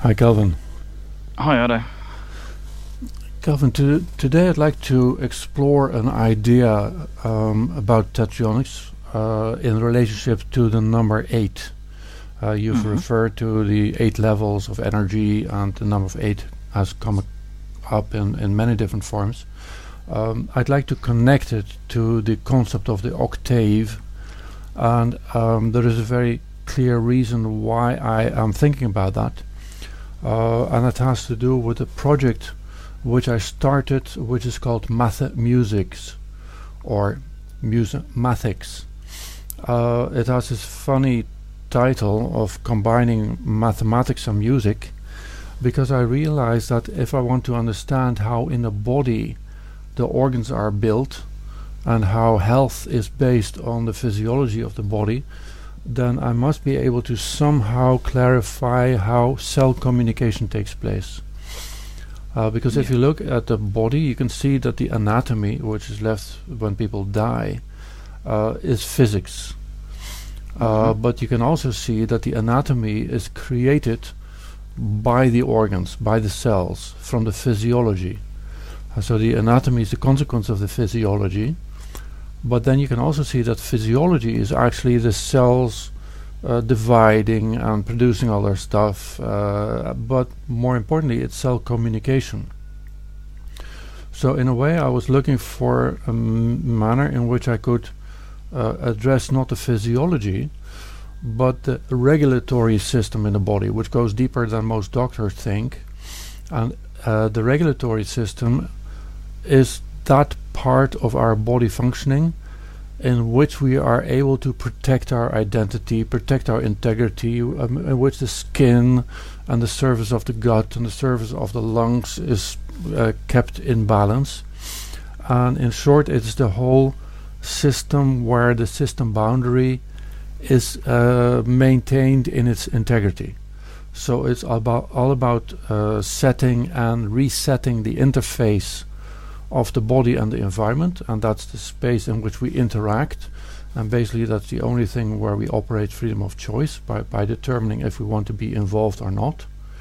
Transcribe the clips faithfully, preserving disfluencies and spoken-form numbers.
Hi, Calvin. Hi, Otto. Calvin, to, today I'd like to explore an idea um, about tetronics uh, in relationship to the number eight. Uh, you've Mhm. referred to the eight levels of energy, and the number of eight has come up in, in many different forms. Um, I'd like to connect it to the concept of the octave, and um, there is a very clear reason why I am thinking about that. Uh, and it has to do with a project which I started, which is called Math-Musics, or Music-Mathics. Uh, it has this funny title of combining mathematics and music, because I realized that if I want to understand how in the body the organs are built and how health is based on the physiology of the body, then I must be able to somehow clarify how cell communication takes place. Uh, because Yeah. if you look at the body, you can see that the anatomy, which is left when people die, uh, is physics. Uh, Mhm. but you can also see that the anatomy is created by the organs, by the cells, from the physiology. Uh, so the anatomy is the consequence of the physiology. But then you can also see that physiology is actually the cells uh, dividing and producing all their stuff. Uh, but more importantly, it's cell communication. So in a way, I was looking for a m- manner in which I could uh, address not the physiology, but the regulatory system in the body, which goes deeper than most doctors think. And uh, the regulatory system is that part of our body functioning in which we are able to protect our identity, protect our integrity, um, in which the skin and the surface of the gut and the surface of the lungs is uh, kept in balance. And in short, it's the whole system where the system boundary is uh, maintained in its integrity. So it's about all about uh, setting and resetting the interface of the body and the environment, and that's the space in which we interact, and basically that's the only thing where we operate freedom of choice by, by determining if we want to be involved or not.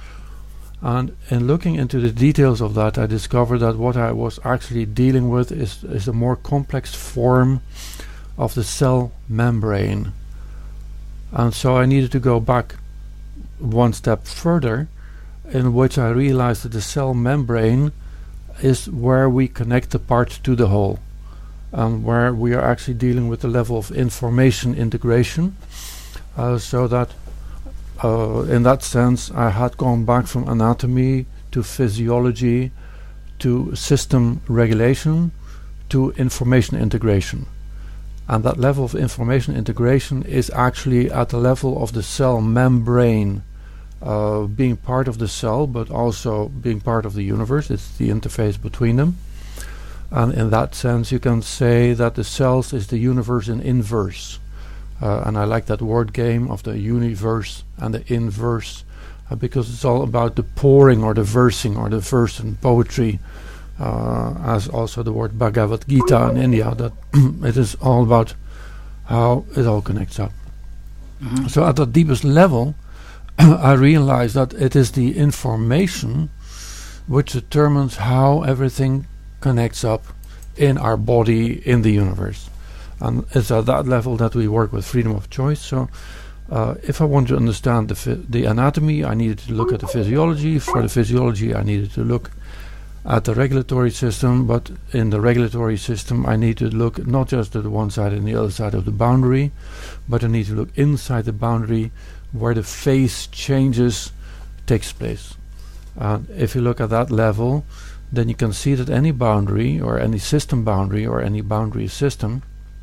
And in looking into the details of that, I discovered that what I was actually dealing with is, is a more complex form of the cell membrane. And so I needed to go back one step further, in which I realized that the cell membrane is where we connect the part to the whole, and where we are actually dealing with the level of information integration. Uh, so that uh, in that sense I had gone back from anatomy to physiology to system regulation to information integration. And that level of information integration is actually at the level of the cell membrane, uh, being part of the cell but also being part of the universe. It's the interface between them. And in that sense you can say that the cells is the universe in inverse. Uh, and I like that word game of the universe and the inverse, uh, because it's all about the pouring or the versing or the verse in poetry, uh, as also the word Bhagavad Gita in India, that it is all about how it all connects up. Mhm. So at the deepest level I realize that it is the information which determines how everything connects up in our body, in the universe. And it's at that level that we work with freedom of choice. So uh, if I want to understand the, phy- the anatomy, I needed to look at the physiology. For the physiology, I needed to look at the regulatory system. But in the regulatory system, I need to look not just at the one side and the other side of the boundary, but I need to look inside the boundary where the phase changes takes place. And if you look at that level, then you can see that any boundary or any system boundary or any boundary system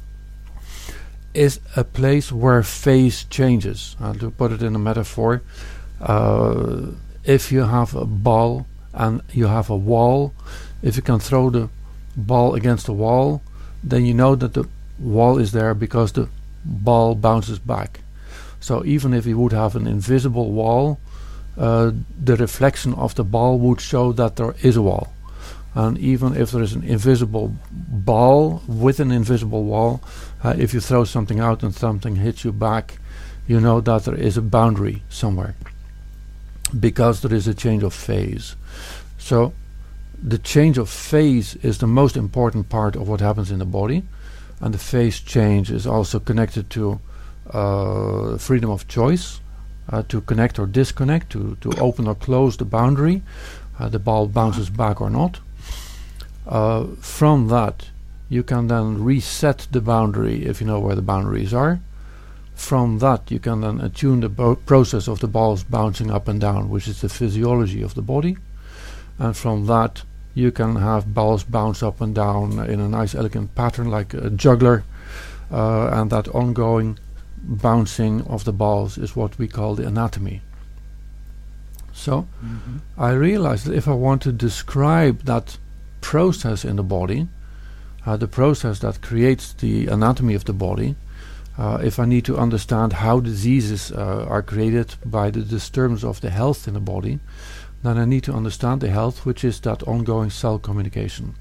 is a place where phase changes. Uh, to put it in a metaphor, uh, if you have a ball and you have a wall, if you can throw the ball against the wall, then you know that the wall is there because the ball bounces back. So even if you would have an invisible wall, uh, the reflection of the ball would show that there is a wall. And even if there is an invisible ball with an invisible wall, uh, if you throw something out and something hits you back, you know that there is a boundary somewhere. because there is a change of phase. So the change of phase is the most important part of what happens in the body, and the phase change is also connected to uh, freedom of choice, uh, to connect or disconnect, to, to open or close the boundary, uh, the ball bounces back or not. Uh, from that you can then reset the boundary if you know where the boundaries are. From that you can then attune the bo- process of the balls bouncing up and down, which is the physiology of the body, and from that you can have balls bounce up and down in a nice elegant pattern like a juggler, uh, and that ongoing bouncing of the balls is what we call the anatomy. So mm-hmm. I realized that if I want to describe that process in the body, uh, the process that creates the anatomy of the body, uh, if I need to understand how diseases uh, are created by the disturbance of the health in the body, then I need to understand the health, which is that ongoing cell communication.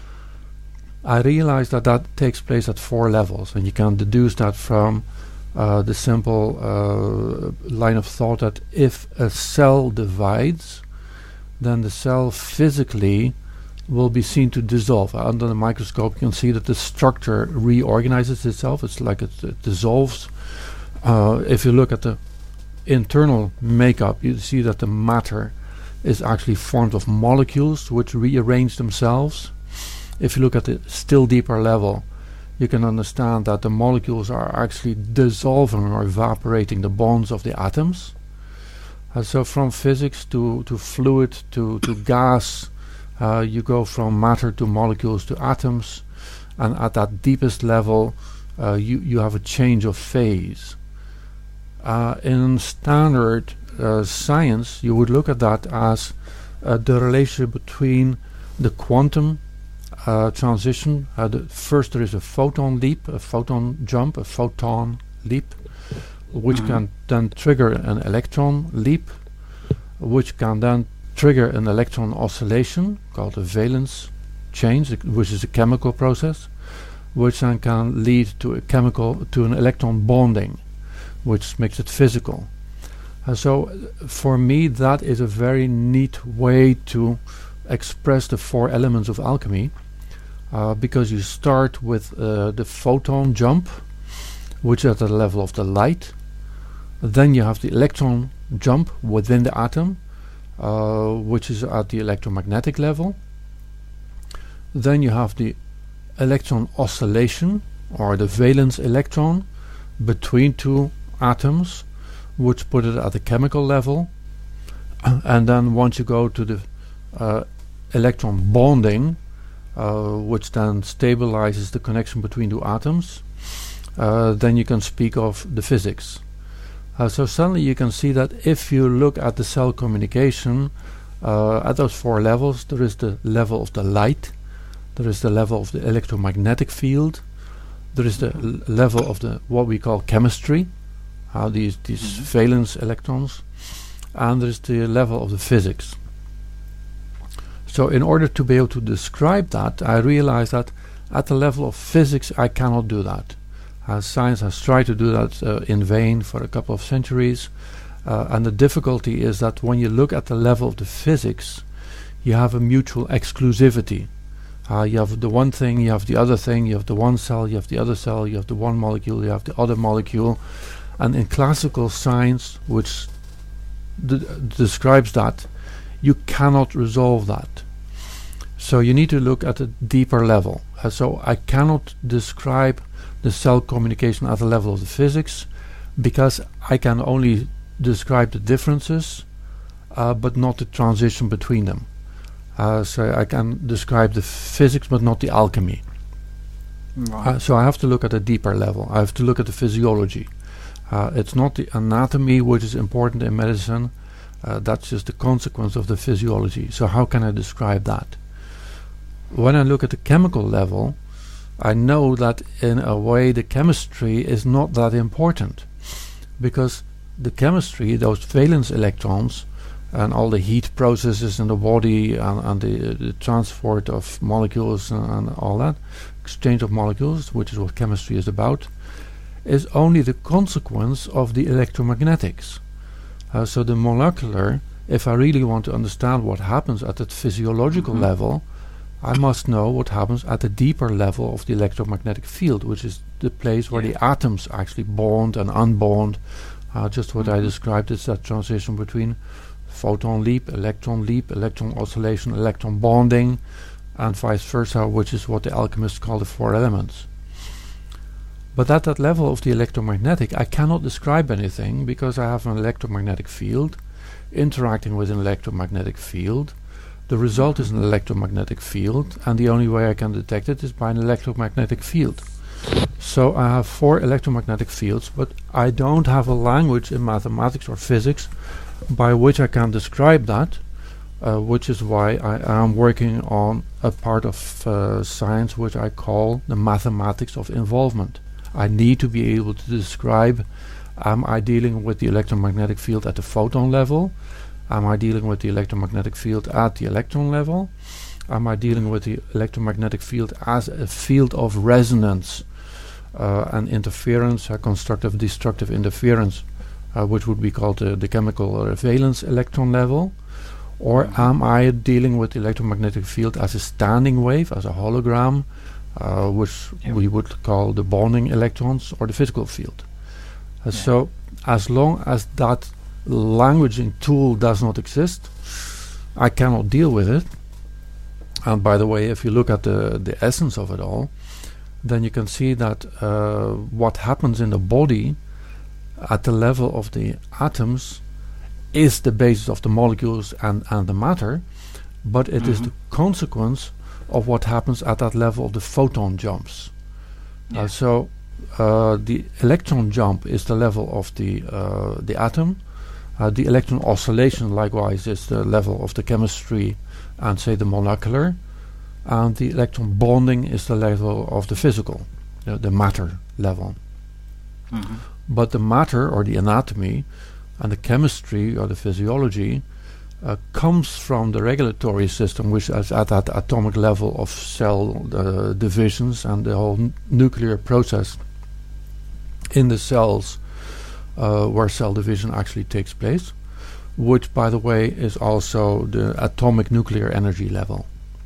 I realized that that takes place at four levels, and you can deduce that from uh, the simple uh, line of thought that if a cell divides, then the cell physically will be seen to dissolve. Uh, under the microscope you can see that the structure reorganizes itself. It's like it, it dissolves. Uh, if you look at the internal makeup, you see that the matter is actually formed of molecules which rearrange themselves. If you look at the still deeper level, you can understand that the molecules are actually dissolving or evaporating the bonds of the atoms. Uh, so from physics to, to fluid to, to gas, uh, you go from matter to molecules to atoms, and at that deepest level uh, you, you have a change of phase. Uh, in standard uh, science you would look at that as uh, the relationship between the quantum Uh, transition. Uh, the first there is a photon leap, a photon jump, a photon leap, which mm-hmm. can then trigger an electron leap, which can then trigger an electron oscillation called a valence change, which is a chemical process, which then can lead to a chemical to an electron bonding, which makes it physical. And so uh, for me that is a very neat way to express the four elements of alchemy. Uh, because you start with uh, the photon jump, which is at the level of the light. Then you have the electron jump within the atom, uh, which is at the electromagnetic level. Then you have the electron oscillation, or the valence electron, between two atoms, which put it at the chemical level. And then once you go to the uh, electron bonding, Uh, which then stabilizes the connection between two atoms, uh, then you can speak of the physics. Uh, so suddenly you can see that if you look at the cell communication uh, at those four levels, there is the level of the light, there is the level of the electromagnetic field, there is the l- level of the what we call chemistry, how uh, these these mm-hmm. valence electrons, and there is the level of the physics. So in order to be able to describe that, I realized that at the level of physics I cannot do that. Uh, science has tried to do that uh, in vain for a couple of centuries, uh, and the difficulty is that when you look at the level of the physics, you have a mutual exclusivity. Uh, you have the one thing, you have the other thing, you have the one cell, you have the other cell, you have the one molecule, you have the other molecule, and in classical science, which d- describes that, you cannot resolve that. So you need to look at a deeper level. Uh, so I cannot describe the cell communication at the level of the physics, because I can only describe the differences, uh, but not the transition between them. Uh, so I can describe the physics, but not the alchemy. Right. Uh, so I have to look at a deeper level. I have to look at the physiology. Uh, it's not the anatomy which is important in medicine. Uh, that's just the consequence of the physiology. So how can I describe that? When I look at the chemical level, I know that in a way the chemistry is not that important, because the chemistry, those valence electrons and all the heat processes in the body and, and the, uh, the transport of molecules and, and all that, exchange of molecules, which is what chemistry is about, is only the consequence of the electromagnetics. Uh, so the molecular if I really want to understand what happens at that physiological Mhm. level, I must know what happens at the deeper level of the electromagnetic field, which is the place where Yeah. the atoms actually bond and unbond. Uh, just what I Mhm. described is that transition between photon leap, electron leap, electron oscillation, electron bonding, and vice versa, which is what the alchemists call the four elements. But at that level of the electromagnetic, I cannot describe anything because I have an electromagnetic field interacting with an electromagnetic field. The result is an electromagnetic field, and the only way I can detect it is by an electromagnetic field. So I have four electromagnetic fields, but I don't have a language in mathematics or physics by which I can describe that, uh, which is why I am working on a part of uh, science which I call the mathematics of involvement. I need to be able to describe, am I dealing with the electromagnetic field at the photon level? Am I dealing with the electromagnetic field at the electron level? Am I dealing with the electromagnetic field as a field of resonance uh, and interference, uh, constructive destructive interference, uh, which would be called uh, the chemical or valence electron level? Or am I dealing with the electromagnetic field as a standing wave, as a hologram, uh, which Yeah. we would call the bonding electrons or the physical field? Uh, Yeah. So as long as that languaging tool does not exist, I cannot deal with it. And by the way, if you look at the, the essence of it all, then you can see that uh, what happens in the body at the level of the atoms is the basis of the molecules and, and the matter, but it is Mhm. the consequence of what happens at that level of the photon jumps. Yeah. Uh, so uh, the electron jump is the level of the uh, the atom. Uh, the electron oscillation, likewise, is the level of the chemistry and, say, the molecular. And the electron bonding is the level of the physical, uh, the matter level. Mhm. But the matter, or the anatomy, and the chemistry, or the physiology, uh, comes from the regulatory system, which is at that atomic level of cell uh, divisions and the whole n- nuclear process in the cells uh, where cell division actually takes place, which, by the way, is also the atomic nuclear energy level.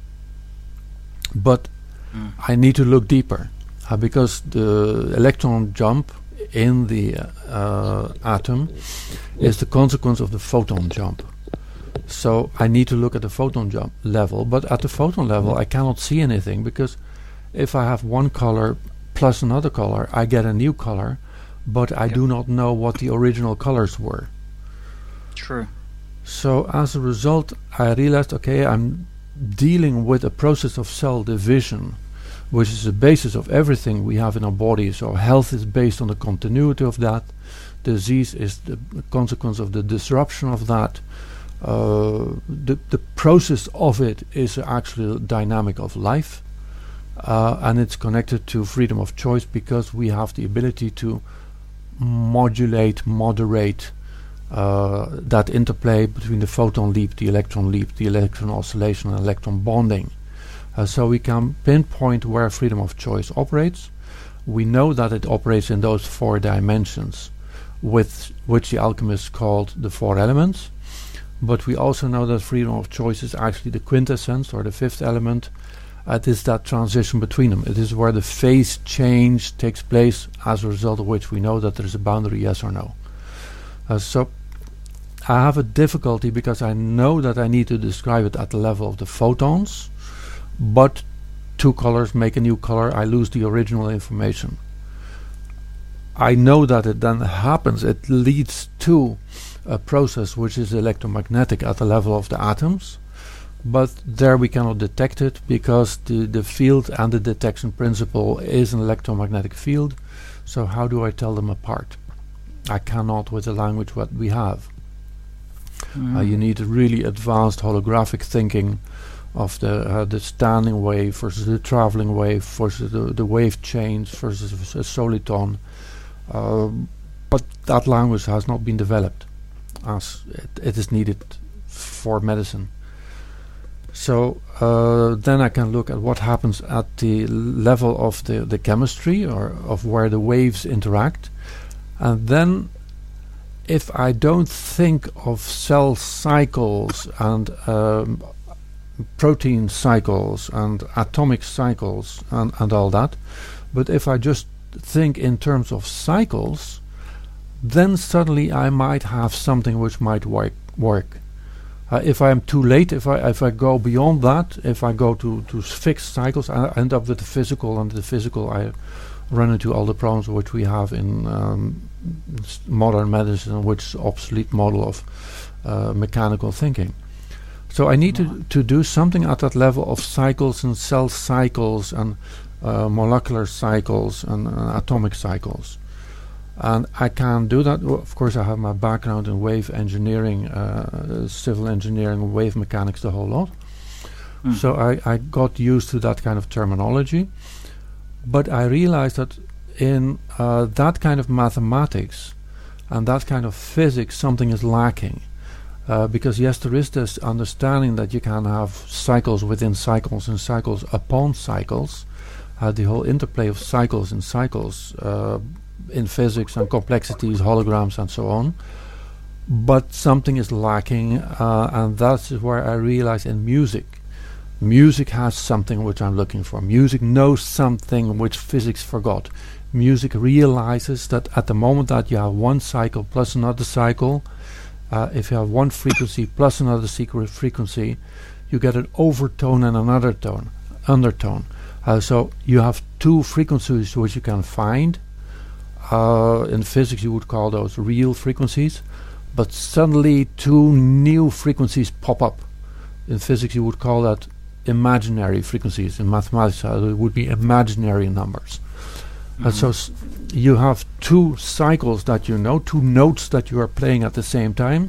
But Mm. I need to look deeper, uh, because the electron jump in the uh, atom is the consequence of the photon jump. So I need to look at the photon jump level, but at the photon level I cannot see anything, because if I have one color plus another color, I get a new color, but I Yep. do not know what the original colors were. True. So as a result, I realized, okay, I'm dealing with a process of cell division, which is the basis of everything we have in our body. So health is based on the continuity of that. Disease is the consequence of the disruption of that. Uh, the, the process of it is actually a dynamic of life. Uh, and it's connected to freedom of choice, because we have the ability to modulate, moderate uh, that interplay between the photon leap, the electron leap, the electron oscillation, and electron bonding. Uh, so we can pinpoint where freedom of choice operates. We know that it operates in those four dimensions, with which the alchemists called the four elements. But we also know that freedom of choice is actually the quintessence, or the fifth element. Uh, it is that transition between them. It is where the phase change takes place, as a result of which we know that there is a boundary, yes or no. Uh, so I have a difficulty, because I know that I need to describe it at the level of the photons, but two colors make a new color, I lose the original information. I know that it then happens, it leads to a process which is electromagnetic at the level of the atoms, but there we cannot detect it, because the, the field and the detection principle is an electromagnetic field. So how do I tell them apart? I cannot with the language what we have. Mm. Uh, you need really advanced holographic thinking of the uh, the standing wave versus the traveling wave versus the, the wave change versus a soliton. Um, but that language has not been developed as it, it is needed for medicine. So uh, then I can look at what happens at the level of the, the chemistry, or of where the waves interact. And then if I don't think of cell cycles and um, protein cycles and atomic cycles and, and all that, but if I just think in terms of cycles, then suddenly I might have something which might work. work. Uh, if I am too late, if I if I go beyond that, if I go to, to fixed cycles, I end up with the physical, and the physical I run into all the problems which we have in um, s- modern medicine, which is obsolete model of uh, mechanical thinking. So I need to, to do something at that level of cycles and cell cycles and uh, molecular cycles and uh, atomic cycles. And I can do that. Well, of course, I have my background in wave engineering, uh, civil engineering, wave mechanics, the whole lot. Mm. So I, I got used to that kind of terminology. But I realized that in uh, that kind of mathematics and that kind of physics, something is lacking. Uh, because yes, there is this understanding that you can have cycles within cycles and cycles upon cycles. Uh, the whole interplay of cycles and cycles uh, in physics and complexities, holograms and so on. But something is lacking, uh, and that's where I realize in music. Music has something which I'm looking for. Music knows something which physics forgot. Music realizes that at the moment that you have one cycle plus another cycle, uh, if you have one frequency plus another secret frequency, you get an overtone and another tone, undertone. Uh, so you have two frequencies which you can find. Uh, in physics you would call those real frequencies, but suddenly two new frequencies pop up. In physics you would call that imaginary frequencies. In mathematics uh, it would be imaginary numbers. Mm-hmm. Uh, so s- you have two cycles that you know, two notes that you are playing at the same time,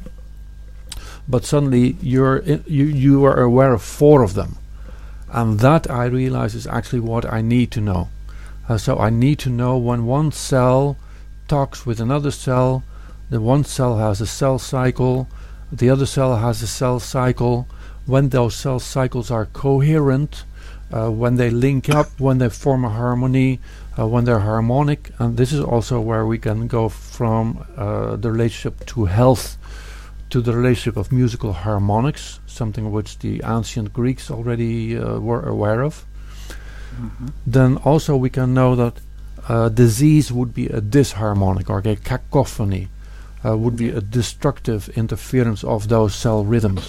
but suddenly you're I- you you are aware of four of them, and that I realize is actually what I need to know. Uh, so I need to know when one cell talks with another cell, the one cell has a cell cycle, the other cell has a cell cycle, when those cell cycles are coherent, uh, when they link up, when they form a harmony, uh, when they're harmonic. And this is also where we can go from uh, the relationship to health to the relationship of musical harmonics, something which the ancient Greeks already uh, were aware of. Mm-hmm. Then also we can know that uh, disease would be a disharmonic, or a cacophony, uh, would be a destructive interference of those cell rhythms.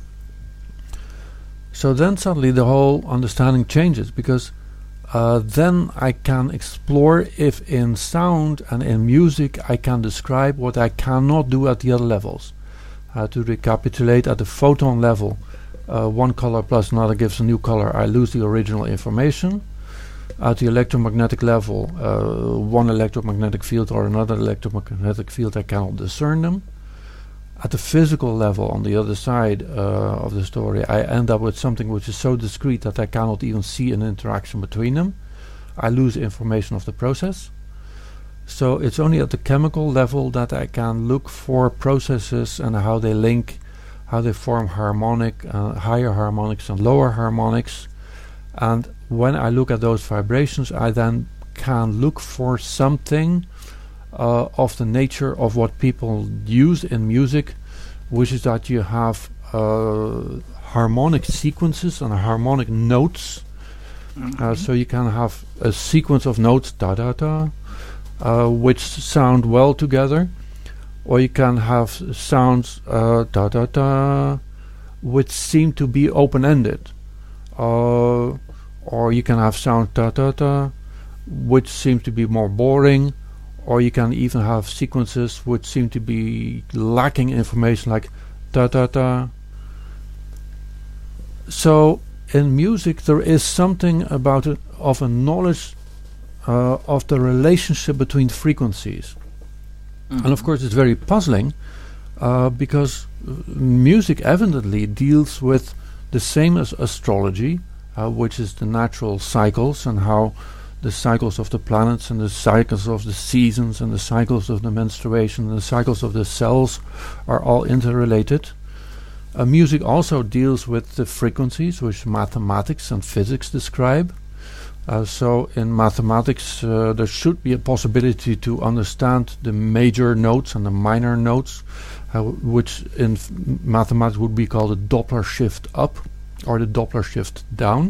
So then suddenly the whole understanding changes, because uh, then I can explore if in sound and in music I can describe what I cannot do at the other levels. Uh, to recapitulate, at the photon level, Uh, one color plus another gives a new color, I lose the original information. At the electromagnetic level, uh, one electromagnetic field or another electromagnetic field, I cannot discern them. At the physical level, on the other side uh, of the story, I end up with something which is so discrete that I cannot even see an interaction between them. I lose information of the process. So it's only at the chemical level that I can look for processes and how they link, how they form harmonic, uh, higher harmonics and lower harmonics. And when I look at those vibrations, I then can look for something uh, of the nature of what people use in music, which is that you have uh, harmonic sequences and harmonic notes. Mm-hmm. Uh, so you can have a sequence of notes, da da da, uh, which sound well together. Or you can have sounds uh, da da da, which seem to be open-ended. Uh, or you can have sounds da da da, which seem to be more boring. Or you can even have sequences which seem to be lacking information, like da da da. So in music there is something about it, of a knowledge uh, of the relationship between frequencies. Mm-hmm. And of course it's very puzzling uh, because uh, music evidently deals with the same as astrology, uh, which is the natural cycles and how the cycles of the planets and the cycles of the seasons and the cycles of the menstruation and the cycles of the cells are all interrelated. Uh, music also deals with the frequencies which mathematics and physics describe. Uh, so in mathematics, uh, there should be a possibility to understand the major notes and the minor notes, uh, which in f- mathematics would be called the Doppler shift up or the Doppler shift down.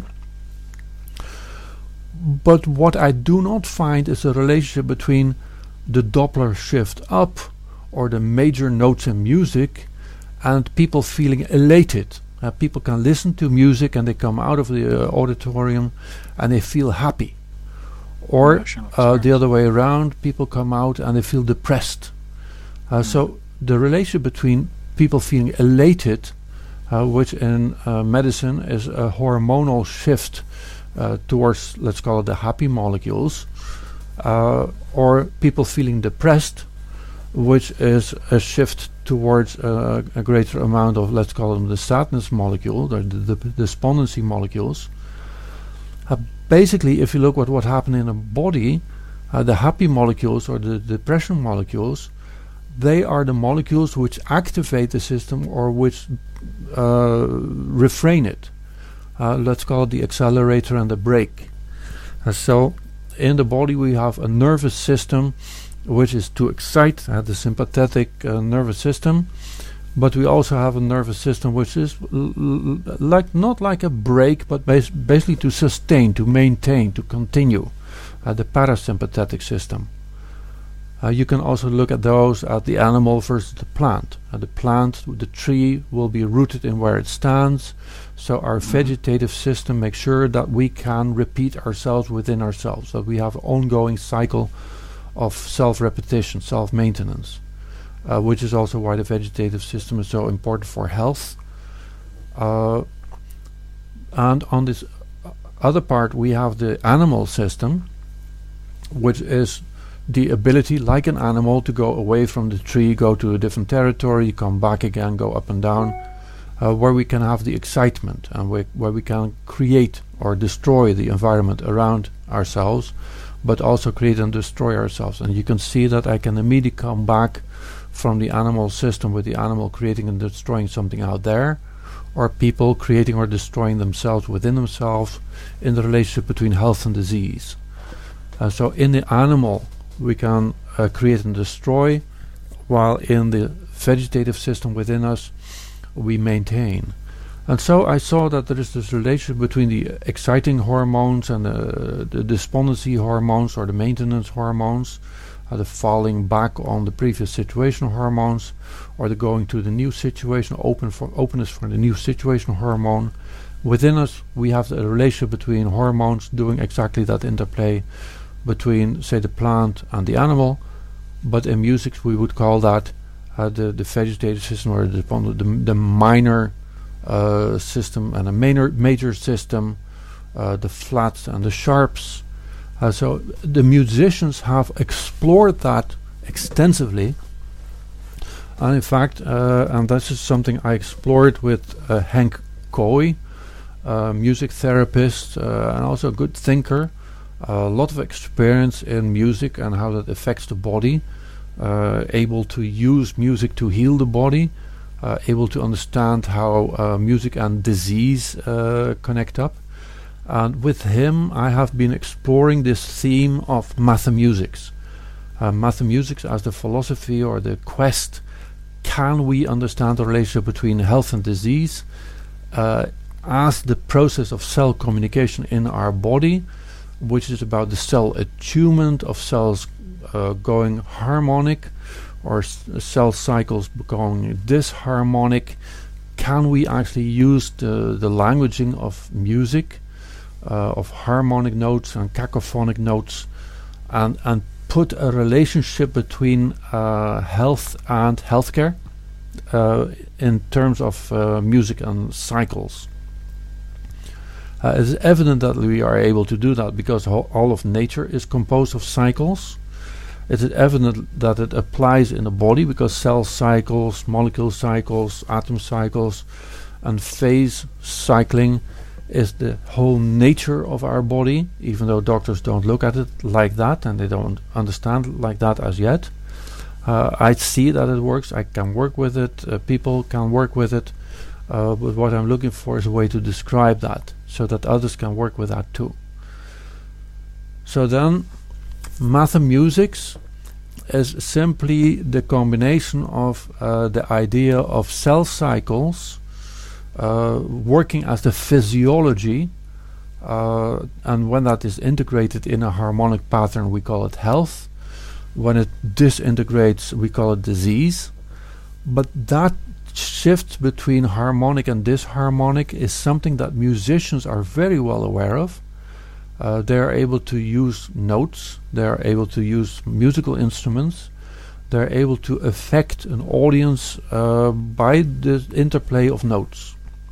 But what I do not find is a relationship between the Doppler shift up or the major notes in music and people feeling elated. Uh, people can listen to music and they come out of the uh, auditorium and they feel happy. Or uh, the other way around, people come out and they feel depressed. Uh, mm. So the relationship between people feeling elated, uh, which in uh, medicine is a hormonal shift uh, towards, let's call it the happy molecules, uh, or people feeling depressed, which is a shift towards uh, a greater amount of, let's call them the sadness molecule, the, the, the despondency molecules. Uh, basically, if you look at what happened in a body, uh, the happy molecules or the depression molecules, they are the molecules which activate the system or which uh, refrain it. Uh, let's call it the accelerator and the brake. Uh, so in the body we have a nervous system which is to excite, uh, the sympathetic uh, nervous system, but we also have a nervous system which is l- l- like not like a brake, but bas- basically to sustain, to maintain, to continue, uh, the parasympathetic system. Uh, you can also look at those at the animal versus the plant. Uh, the plant, the tree, will be rooted in where it stands, so our mm-hmm. vegetative system makes sure that we can repeat ourselves within ourselves, that we have an ongoing cycle of self-repetition, self-maintenance, uh, which is also why the vegetative system is so important for health. Uh, and on this uh, other part, we have the animal system, which is the ability, like an animal, to go away from the tree, go to a different territory, come back again, go up and down, uh, where we can have the excitement and we, where we can create or destroy the environment around ourselves, but also create and destroy ourselves. And you can see that I can immediately come back from the animal system with the animal creating and destroying something out there, or people creating or destroying themselves within themselves in the relationship between health and disease. Uh, so in the animal we can uh, create and destroy, while in the vegetative system within us we maintain. And so I saw that there is this relationship between the uh, exciting hormones and uh, the despondency hormones or the maintenance hormones, uh, the falling back on the previous situation hormones, or the going to the new situation, open for openness for the new situation hormone. Within us we have the relationship between hormones doing exactly that interplay between, say, the plant and the animal, but in music we would call that uh, the, the vegetative system or the, the, the minor Uh, system and a major major system, uh, the flats and the sharps. Uh, so the musicians have explored that extensively, and in fact, uh, and this is something I explored with uh, Henk Kooi, uh, music therapist uh, and also a good thinker, a lot of experience in music and how that affects the body, uh, able to use music to heal the body. Uh, able to understand how uh, music and disease uh, connect up. And with him I have been exploring this theme of mathemusics. Uh, mathemusics as the philosophy or the quest. Can we understand the relationship between health and disease uh, as the process of cell communication in our body, which is about the cell attunement of cells uh, going harmonic, or s- cell cycles becoming disharmonic. Can we actually use the, the languaging of music, uh, of harmonic notes and cacophonic notes, and, and put a relationship between uh, health and healthcare uh, in terms of uh, music and cycles? Uh, it's evident that we are able to do that because ho- all of nature is composed of cycles. It is evident that it applies in the body because cell cycles, molecule cycles, atom cycles, and phase cycling is the whole nature of our body, even though doctors don't look at it like that and they don't understand like that as yet. Uh, I see that it works. I can work with it. Uh, people can work with it. Uh, but what I'm looking for is a way to describe that so that others can work with that too. So then, mathemusics is simply the combination of uh, the idea of cell cycles uh, working as the physiology, uh, and when that is integrated in a harmonic pattern, we call it health. When it disintegrates, we call it disease. But that shift between harmonic and disharmonic is something that musicians are very well aware of. Uh, they are able to use notes, they are able to use musical instruments, they are able to affect an audience uh, by the interplay of notes.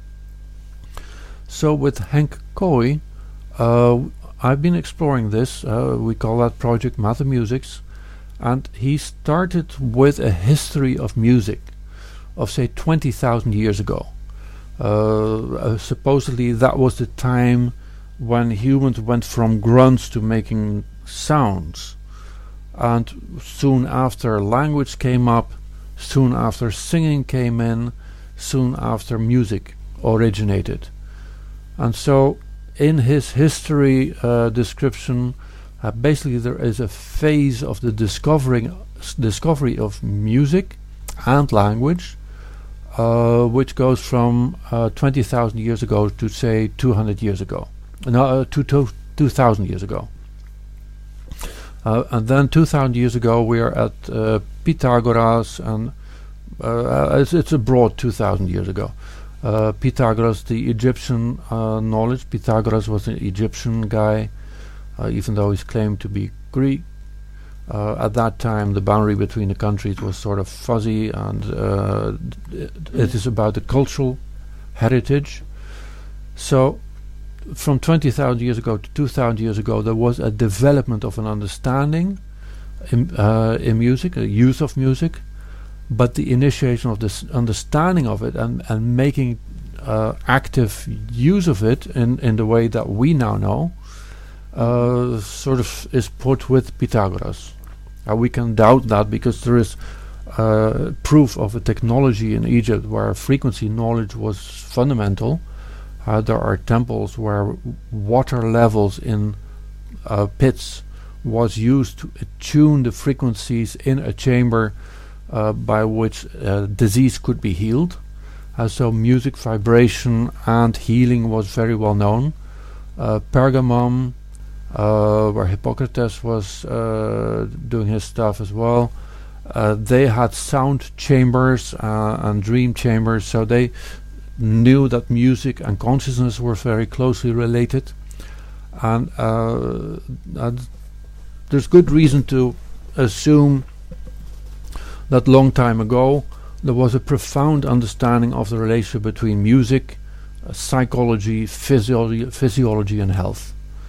So with Henk Kooi, uh, I've been exploring this, uh, we call that project Mathemusics, and he started with a history of music of say twenty thousand years ago. Uh, uh, supposedly that was the time when humans went from grunts to making sounds, and soon after language came up, soon after singing came in, soon after music originated. And so in his history uh, description, uh, basically there is a phase of the discovering s- discovery of music and language, uh, which goes from uh, twenty thousand years ago to say two hundred years ago. No, uh, two, two, two thousand years ago. Uh, and then two thousand years ago we are at uh, Pythagoras, and uh, uh, it's, it's a broad two thousand years ago. Uh, Pythagoras, the Egyptian uh, knowledge. Pythagoras was an Egyptian guy, uh, even though he's claimed to be Greek. Uh, at that time the boundary between the countries was sort of fuzzy, and uh, it, it is about the cultural heritage. So from twenty thousand years ago to two thousand years ago, there was a development of an understanding in, uh, in music, a use of music, but the initiation of this understanding of it and, and making uh, active use of it in, in the way that we now know uh, sort of is put with Pythagoras. Uh, we can doubt that because there is uh, proof of a technology in Egypt where frequency knowledge was fundamental. Uh, there are temples where w- water levels in uh, pits was used to tune the frequencies in a chamber uh, by which uh, disease could be healed. Uh, so music, vibration and healing was very well known. Uh, Pergamum, uh, where Hippocrates was uh, doing his stuff as well, uh, they had sound chambers uh, and dream chambers, so they knew that music and consciousness were very closely related, and uh, uh, there's good reason to assume that long time ago there was a profound understanding of the relationship between music, uh, psychology, physiology, physiology and health.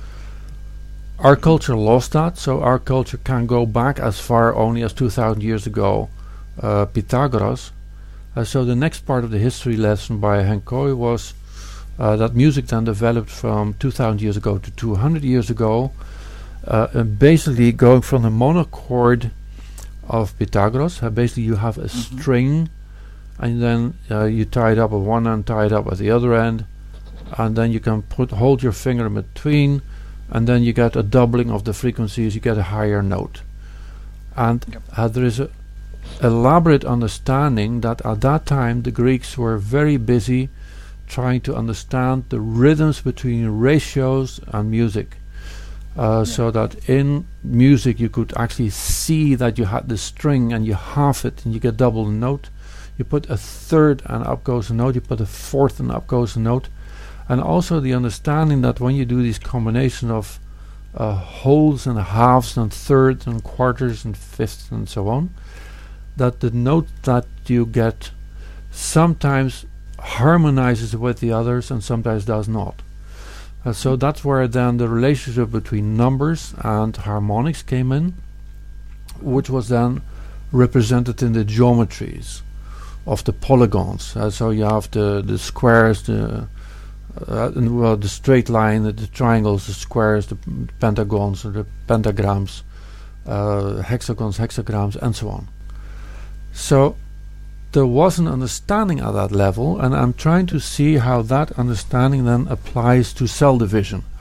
Our culture lost that, so our culture can go back as far only as two thousand years ago, uh, Pythagoras. Uh, so the next part of the history lesson by Henk Kooi was uh, that music then developed from two thousand years ago to two hundred years ago, uh, and basically going from the monochord of Pythagoras. Uh, basically you have a mm-hmm. string, and then uh, you tie it up at one end, tie it up at the other end, and then you can put hold your finger in between, and then you get a doubling of the frequencies, you get a higher note. And yep. uh, there is a elaborate understanding that at that time the Greeks were very busy trying to understand the rhythms between ratios and music, uh, yeah. so that in music you could actually see that you had the string and you half it and you get double the note. You put a third and up goes a note, you put a fourth and up goes a note, and also the understanding that when you do this combination of uh, wholes and halves and thirds and quarters and fifths and so on, that the note that you get sometimes harmonizes with the others and sometimes does not. Uh, so that's where then the relationship between numbers and harmonics came in, which was then represented in the geometries of the polygons. Uh, so you have the, the squares, the uh, and, well, the straight line, the, the triangles, the squares, the p- pentagons, or the pentagrams, uh, hexagons, hexagrams, and so on. So there was an understanding at that level, and I'm trying to see how that understanding then applies to cell division.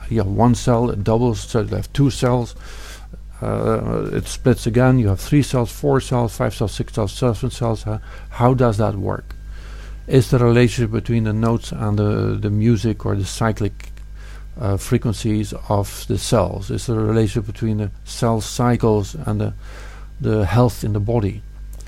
you have one cell, it doubles, so you have two cells. Uh, it splits again. You have three cells, four cells, five cells, six cells, seven cells. Uh, how does that work? Is the relationship between the notes and the the music or the cyclic uh, frequencies of the cells? Is there a relationship between the cell cycles and the the health in the body?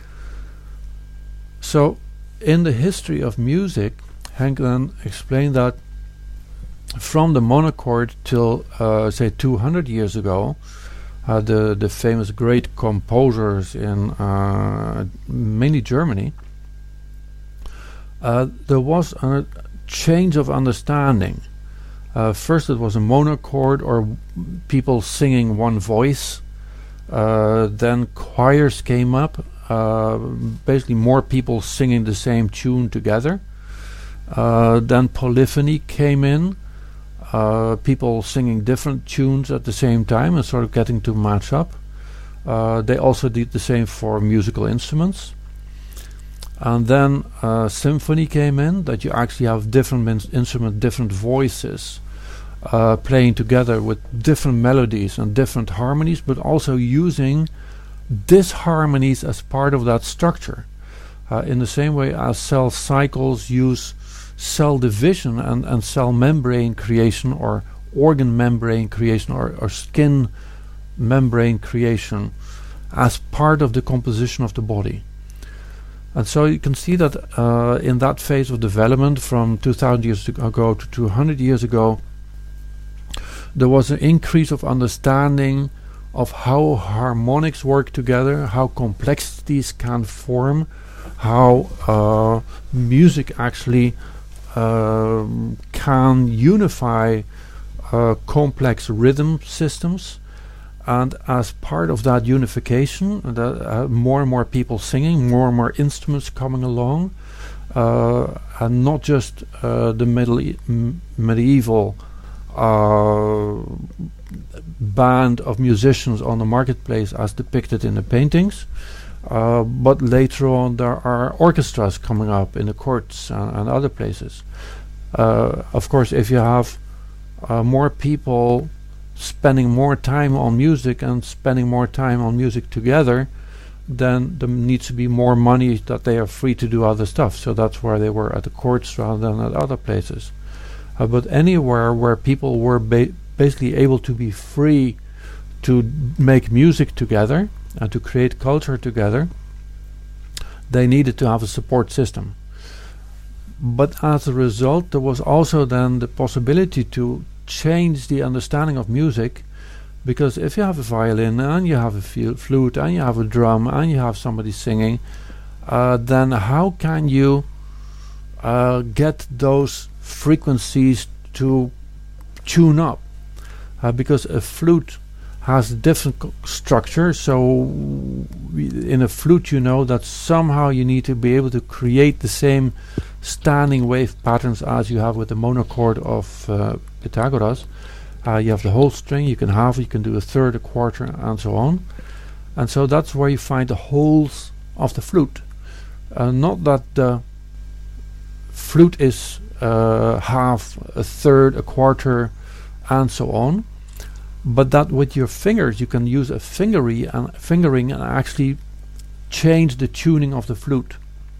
So, in the history of music, Henk then explained that from the monochord till uh, say two hundred years ago, uh, the the famous great composers in uh, mainly Germany, uh, there was a change of understanding. Uh, first, it was a monochord, or w- people singing one voice. Uh, then choirs came up. Uh, basically, more people singing the same tune together. Uh, then polyphony came in. Uh, people singing different tunes at the same time and sort of getting to match up. Uh, they also did the same for musical instruments. And then uh, symphony came in, that you actually have different min- instruments, different voices uh, playing together with different melodies and different harmonies, but also using disharmonies as part of that structure. Uh, in the same way as cell cycles use cell division and, and cell membrane creation, or organ membrane creation, or, or skin membrane creation as part of the composition of the body. And so you can see that uh, in that phase of development from two thousand years ago to two hundred years ago, there was an increase of understanding of how harmonics work together, how complexities can form, how uh, music actually uh, can unify uh, complex rhythm systems. And as part of that unification, the, uh, more and more people singing, more and more instruments coming along, uh, and not just uh, the middle e- m- medieval uh, band of musicians on the marketplace as depicted in the paintings, uh, but later on there are orchestras coming up in the courts and, and other places. Uh, of course, if you have uh, more people spending more time on music and spending more time on music together, then there needs to be more money that they are free to do other stuff. So that's where they were at the courts rather than at other places. Uh, but anywhere where people were ba- basically able to be free to d- make music together and to create culture together, they needed to have a support system. But as a result, there was also then the possibility to change the understanding of music, because if you have a violin and you have a fil- flute and you have a drum and you have somebody singing, uh, then how can you uh, get those frequencies to tune up? Uh, because a flute has a different co- structure, so w- in a flute you know that somehow you need to be able to create the same standing wave patterns as you have with the monochord of uh, Pythagoras. Uh, you have the whole string, you can halve, you can do a third, a quarter, and so on. And so that's where you find the holes of the flute. Uh, not that the flute is uh, half, a third, a quarter, and so on, but that with your fingers you can use a fingery and fingering and actually change the tuning of the flute.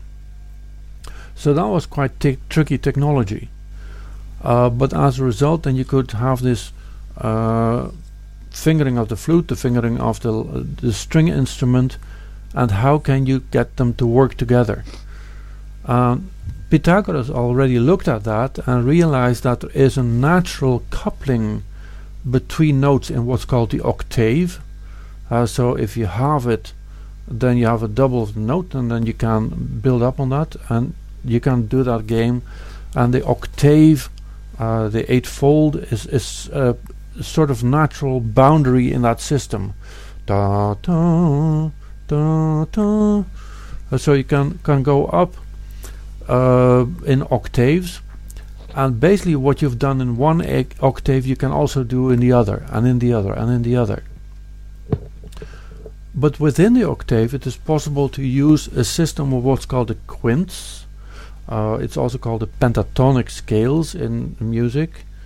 So that was quite t- tricky technology. Uh, but as a result, then you could have this uh, fingering of the flute, the fingering of the, uh, the string instrument, and how can you get them to work together? Um, Pythagoras already looked at that and realized that there is a natural coupling between notes in what's called the octave. Uh, so if you have it, then you have a double of the note, and then you can build up on that, and you can do that game. And the octave, uh, the eightfold, is is a sort of natural boundary in that system. Da da da da. Uh, so you can can go up uh, in octaves, and basically what you've done in one ec- octave you can also do in the other, and in the other, and in the other. But within the octave it is possible to use a system of what's called the quints. Uh, it's also called the pentatonic scales in music.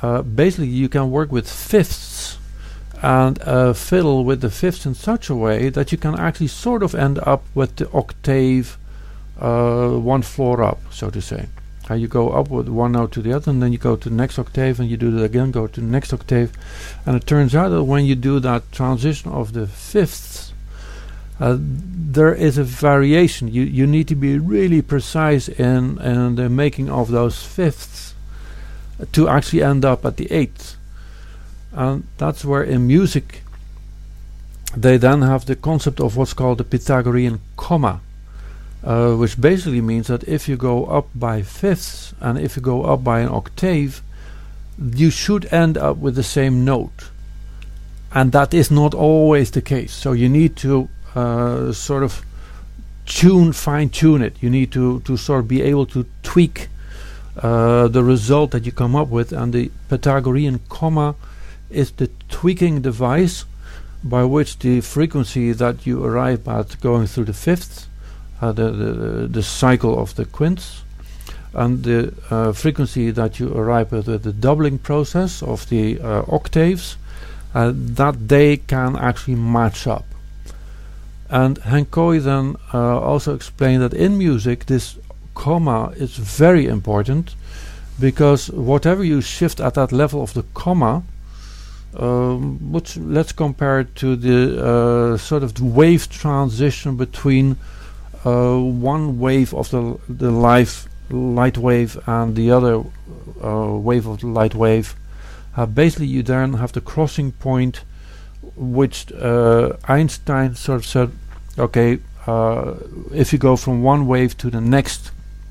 uh, basically you can work with fifths and uh, fiddle with the fifths in such a way that you can actually sort of end up with the octave uh, one floor up, so to say. Uh, you go up with one note to the other, and then you go to the next octave, and you do that again, go to the next octave. And it turns out that when you do that transition of the fifths, uh, there is a variation. You you need to be really precise in, in the making of those fifths to actually end up at the eighth. And that's where in music they then have the concept of what's called the Pythagorean comma. Uh, which basically means that if you go up by fifths and if you go up by an octave, you should end up with the same note. And that is not always the case. So you need to uh, sort of tune, fine-tune it. You need to, to sort of be able to tweak uh, the result that you come up with. And the Pythagorean comma is the tweaking device by which the frequency that you arrive at going through the fifths, Uh, the, the the cycle of the quints, and the uh, frequency that you arrive at with the doubling process of the uh, octaves, uh, that they can actually match up. And Henkoi then uh, also explained that in music this comma is very important, because whatever you shift at that level of the comma, um, which let's compare it to the uh, sort of wave transition between Uh, one wave of the the life light wave and the other uh, wave of the light wave. Uh, basically, you then have the crossing point, which uh, Einstein sort of said, okay, uh, if you go from one wave to the next,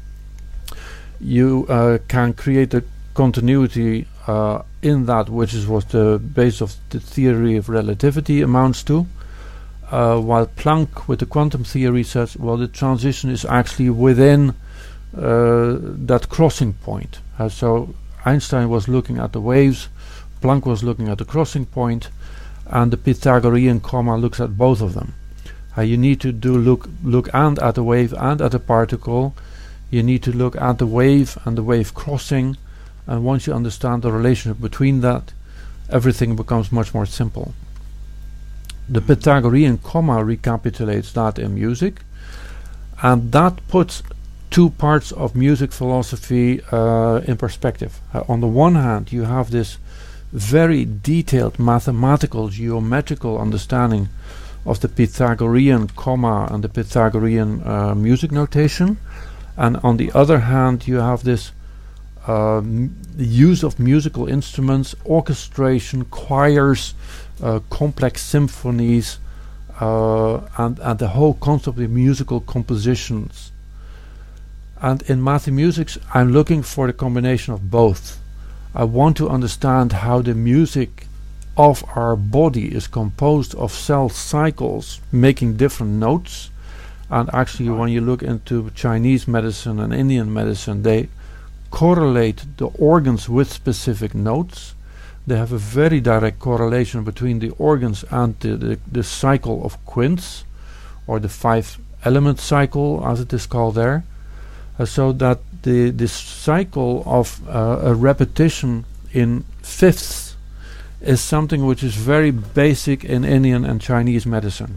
you uh, can create a continuity uh, in that, which is what the base of the theory of relativity amounts to. Uh, while Planck with the quantum theory says, well, the transition is actually within uh, that crossing point. Uh, so Einstein was looking at the waves, Planck was looking at the crossing point, and the Pythagorean comma looks at both of them. Uh, you need to do look look and at the wave and at the particle. You need to look at the wave and the wave crossing, and once you understand the relationship between that, everything becomes much more simple. The Pythagorean comma recapitulates that in music, and that puts two parts of music philosophy uh, in perspective. Uh, on the one hand, you have this very detailed mathematical, geometrical understanding of the Pythagorean comma and the Pythagorean uh, music notation, and on the other hand, you have this uh, use of musical instruments, orchestration, choirs, Uh, complex symphonies, uh, and, and the whole concept of musical compositions. And in Mathemusics, I'm looking for the combination of both. I want to understand how the music of our body is composed of cell cycles making different notes. And actually, when you look into Chinese medicine and Indian medicine, they correlate the organs with specific notes. They have a very direct correlation between the organs and the, the, the cycle of quints, or the five element cycle as it is called there, uh, so that the this cycle of uh, a repetition in fifths is something which is very basic in Indian and Chinese medicine,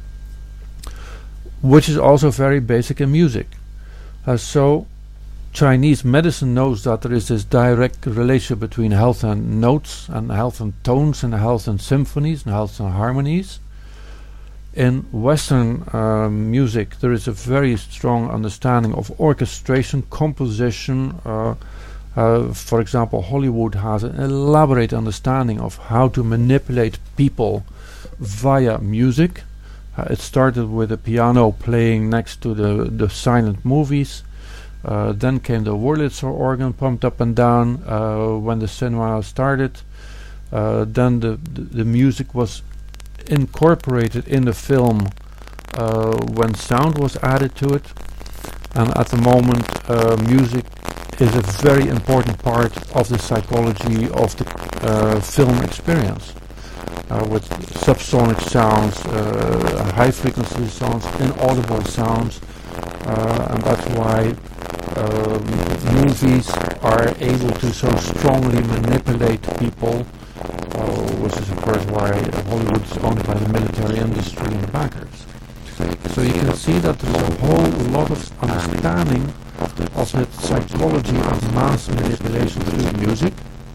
which is also very basic in music. Uh, so Chinese medicine knows that there is this direct relationship between health and notes, and health and tones, and health and symphonies, and health and harmonies. In Western uh, music, there is a very strong understanding of orchestration, composition. Uh, uh, for example, Hollywood has an elaborate understanding of how to manipulate people via music. Uh, it started with a piano playing next to the, the silent movies. Uh, then came the Wurlitzer organ, pumped up and down uh, when the cinema started. Uh, then the, the the music was incorporated in the film uh, when sound was added to it. And at the moment, uh, music is a very important part of the psychology of the uh, film experience, uh, with subsonic sounds, uh, high frequency sounds, inaudible sounds, uh, and that's why um, movies are able to so strongly manipulate people, uh, which is of course why Hollywood is owned by the military industry and backers. So you can see that there's a whole lot of understanding of the, of the psychology of mass manipulation through music.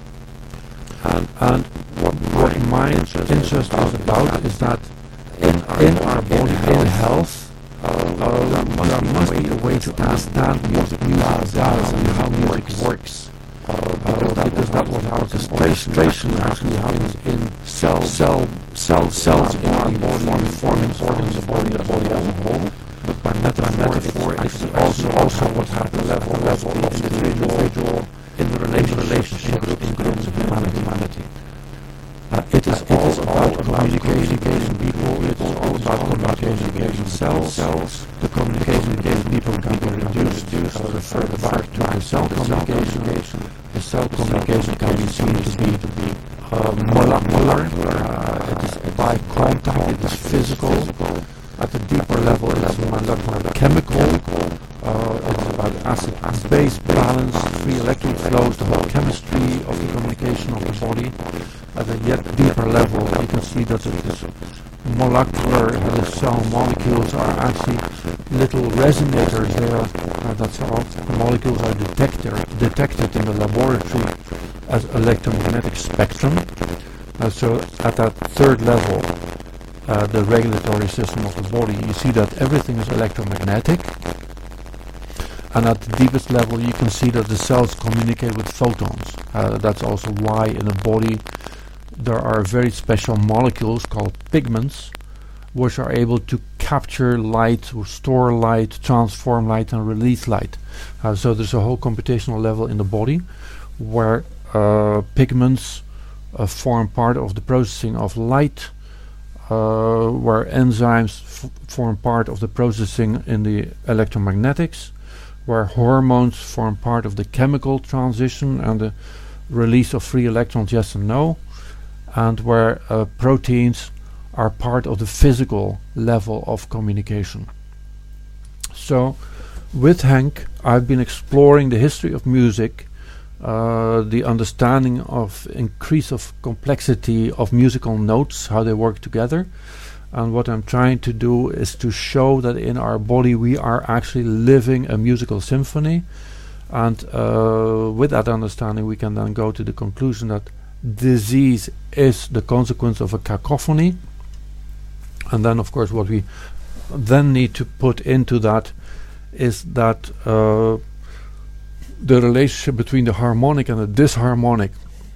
And, and what, what my interest is about is that in our, in our body, in health, uh, uh, there must be a way to understand music, music does and how music works. Uh, because, because that was our demonstration actually happens in cell, cell, cell, cells in our body, forming organs of body, the body as a whole. But by metaphor, metaphor it's also also what happens level level of the individual in the relationship in groups of humanity. Uh, it is all about communication between people. It's all about communication between cells. cells. The communication between people can be reduced to further back to the cell communication. The cell communication can be seen to be to be uh, molecular. Uh, it is by contact. It is physical. At the deeper level, it is molecular chemical. Uh, it's about acid and base balance, free electron flows, the whole chemistry of the communication of the body. At a yet deeper level, you can see that it is molecular, the cell molecules are actually little resonators there. Uh, that's how the molecules are detected, detected in the laboratory as electromagnetic spectrum. Uh, so at that third level, uh, the regulatory system of the body, you see that everything is electromagnetic. And at the deepest level, you can see that the cells communicate with photons. Uh, that's also why in the body there are very special molecules called pigments, which are able to capture light, or store light, transform light, and release light. Uh, so there's a whole computational level in the body where uh, pigments uh, form part of the processing of light, uh, where enzymes f form part of the processing in the electromagnetics, where hormones form part of the chemical transition and the release of free electrons, yes and no, and where uh, proteins are part of the physical level of communication. So with Henk, I've been exploring the history of music, uh, the understanding of increase of complexity of musical notes, how they work together. And what I'm trying to do is to show that in our body we are actually living a musical symphony. And uh, with that understanding we can then go to the conclusion that disease is the consequence of a cacophony. And then of course what we then need to put into that is that uh, the relationship between the harmonic and the disharmonic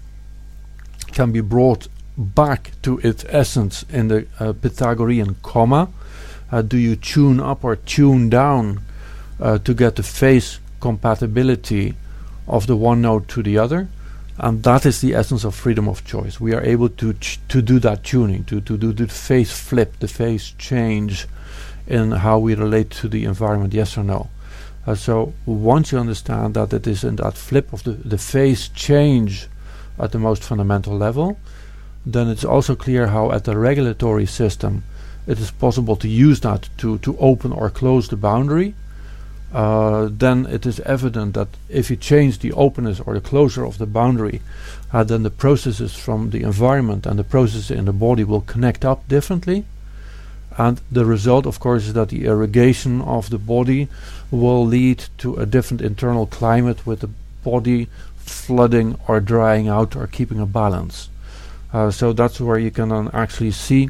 can be brought back to its essence in the uh, Pythagorean comma. Uh, do you tune up or tune down uh, to get the phase compatibility of the one note to the other? And that is the essence of freedom of choice. We are able to ch to do that tuning, to, to do the phase flip, the phase change in how we relate to the environment, yes or no. Uh, so once you understand that it is in that flip of the, the phase change at the most fundamental level, then it's also clear how at the regulatory system it is possible to use that to, to open or close the boundary. Uh, then it is evident that if you change the openness or the closure of the boundary, uh, then the processes from the environment and the processes in the body will connect up differently. And the result, of course, is that the irrigation of the body will lead to a different internal climate, with the body flooding or drying out or keeping a balance. Uh, so that's where you can then actually see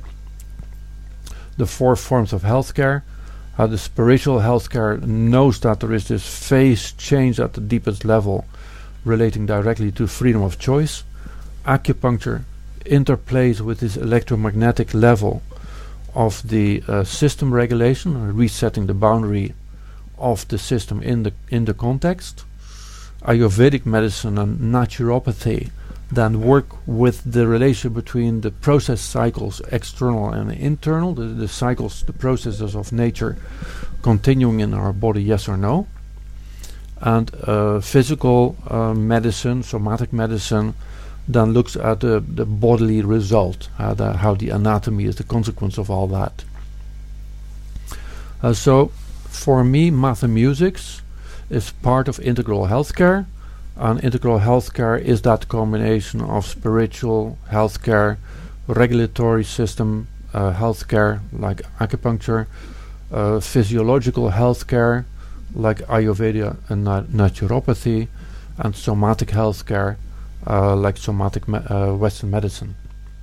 the four forms of healthcare. Uh, the spiritual healthcare knows that there is this phase change at the deepest level relating directly to freedom of choice. Acupuncture interplays with this electromagnetic level of the uh, system regulation, uh, resetting the boundary of the system in the in the context. Ayurvedic medicine and naturopathy then work with the relationship between the process cycles, external and internal, the, the cycles, the processes of nature continuing in our body, yes or no. And uh, physical uh, medicine, somatic medicine, then looks at the, the bodily result, uh, the, how the anatomy is the consequence of all that. Uh, so for me, mathmusics is part of integral healthcare, and integral healthcare is that combination of spiritual healthcare, regulatory system uh, healthcare like acupuncture, uh, physiological healthcare like Ayurveda and na- naturopathy, and somatic healthcare uh, like somatic me- uh, Western medicine.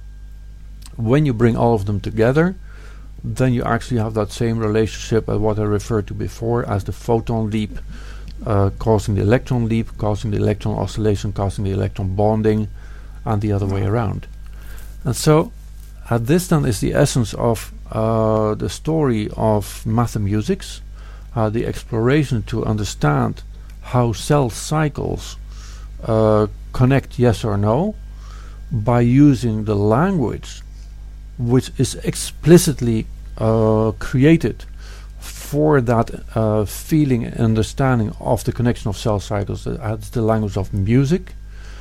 When you bring all of them together, then you actually have that same relationship as what I referred to before as the photon leap uh, causing the electron leap, causing the electron oscillation, causing the electron bonding, and the other way around. And so uh, this then is the essence of uh, the story of mathematics, uh, the exploration to understand how cell cycles uh, connect yes or no by using the language which is explicitly uh, created for that uh, feeling and understanding of the connection of cell cycles. That's the language of music.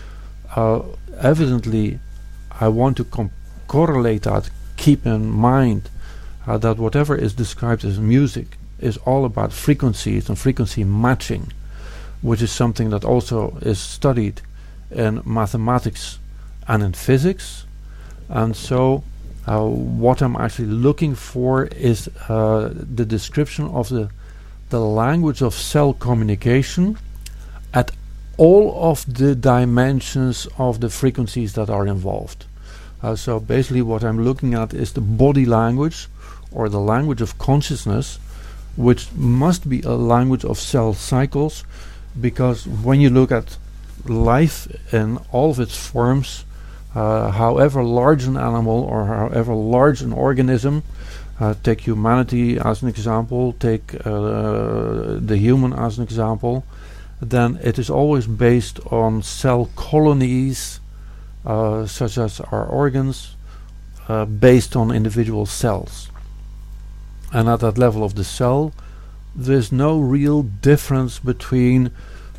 Uh, evidently, I want to com- correlate that, keep in mind uh, that whatever is described as music is all about frequencies and frequency matching, which is something that also is studied in mathematics and in physics. And so Uh, what I'm actually looking for is uh, the description of the the language of cell communication at all of the dimensions of the frequencies that are involved. Uh, so basically what I'm looking at is the body language, or the language of consciousness, which must be a language of cell cycles, because when you look at life in all of its forms, Uh, however large an animal or however large an organism, uh, take humanity as an example, take uh, the human as an example, then it is always based on cell colonies, uh, such as our organs, uh, based on individual cells. And at that level of the cell, there's no real difference between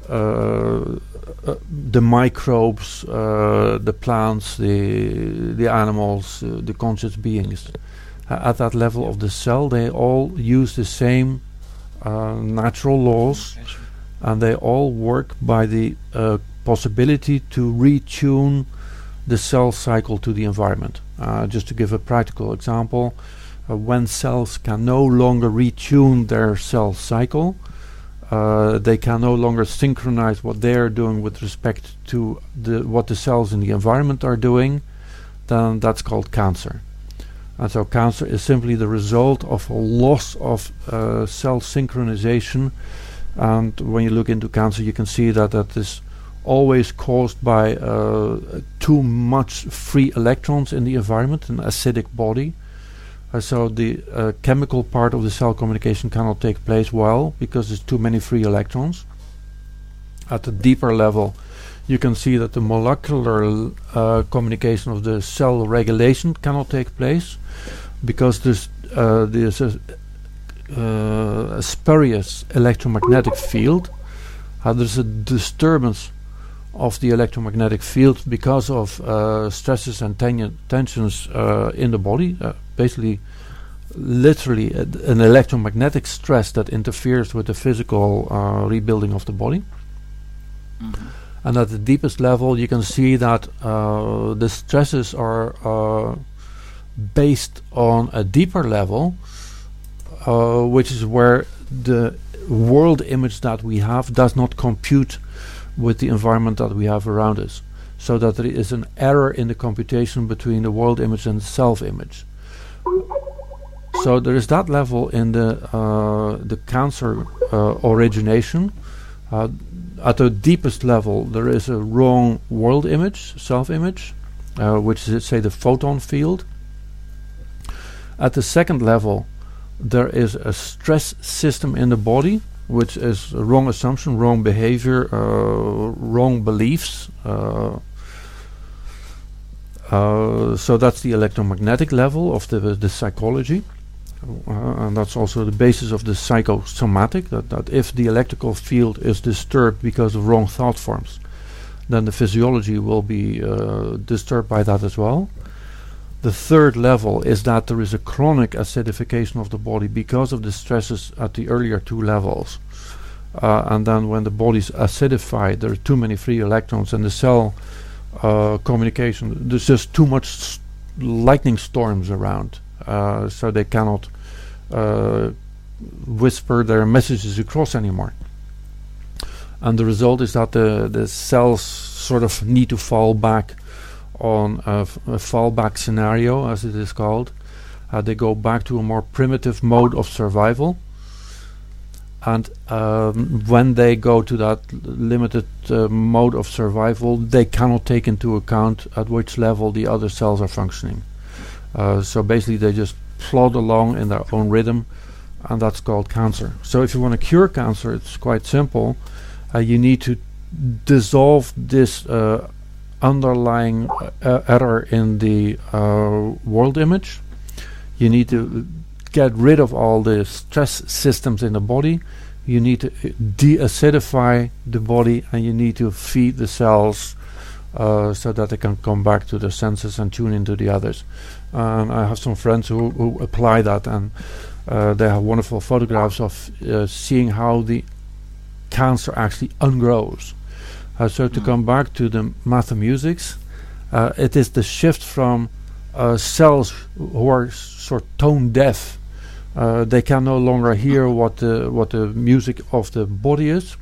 uh, Uh, the microbes, uh, the plants, the the animals, uh, the conscious beings. Uh, at that level of the cell, they all use the same uh, natural laws, and they all work by the uh, possibility to retune the cell cycle to the environment. Uh, just to give a practical example, uh, when cells can no longer retune their cell cycle, Uh, they can no longer synchronize what they are doing with respect to the what the cells in the environment are doing, then that's called cancer. And so cancer is simply the result of a loss of uh, cell synchronization. And when you look into cancer, you can see that that is always caused by uh, too much free electrons in the environment, an acidic body. Uh, so the uh, chemical part of the cell communication cannot take place well because there's too many free electrons. At a deeper level, you can see that the molecular l- uh, communication of the cell regulation cannot take place because there's, uh, there's a, uh, a spurious electromagnetic field. Uh, there's a disturbance of the electromagnetic field because of uh, stresses and ten- tensions uh, in the body. Uh, basically, literally uh, d- an electromagnetic stress that interferes with the physical uh, rebuilding of the body. Mm-hmm. And at the deepest level, you can see that uh, the stresses are uh, based on a deeper level, uh, which is where the world image that we have does not compute with the environment that we have around us, so that there is an error in the computation between the world image and self-image. So there is that level in the uh, the cancer uh, origination. Uh, at the deepest level, there is a wrong world image, self-image, uh, which is, say, the photon field. At the second level, there is a stress system in the body, which is a wrong assumption, wrong behavior, uh, wrong beliefs. Uh, uh, so that's the electromagnetic level of the the psychology, uh, and that's also the basis of the psychosomatic. That that if the electrical field is disturbed because of wrong thought forms, then the physiology will be uh, disturbed by that as well. The third level is that there is a chronic acidification of the body because of the stresses at the earlier two levels. uh, and then when the body's acidified, there are too many free electrons, and the cell uh, communication, there's just too much s- lightning storms around, uh, so they cannot uh, whisper their messages across anymore. And the result is that the, the cells sort of need to fall back on a, f- a fallback scenario, as it is called. Uh, they go back to a more primitive mode of survival. And um, when they go to that l- limited uh, mode of survival, they cannot take into account at which level the other cells are functioning. Uh, so basically they just plod along in their own rhythm, and that's called cancer. So if you want to cure cancer, it's quite simple. Uh, you need to dissolve this uh, underlying uh, error in the uh, world image. You need to get rid of all the stress systems in the body. You need to de-acidify the body, and you need to feed the cells uh, so that they can come back to their senses and tune into the others. And I have some friends who, who apply that, and uh, they have wonderful photographs of uh, seeing how the cancer actually ungrows. Uh, so to Mm. come back to the mathematics, uh, it is the shift from uh, cells who are s- sort of tone deaf. Uh, they can no longer hear what the what the music of the body is,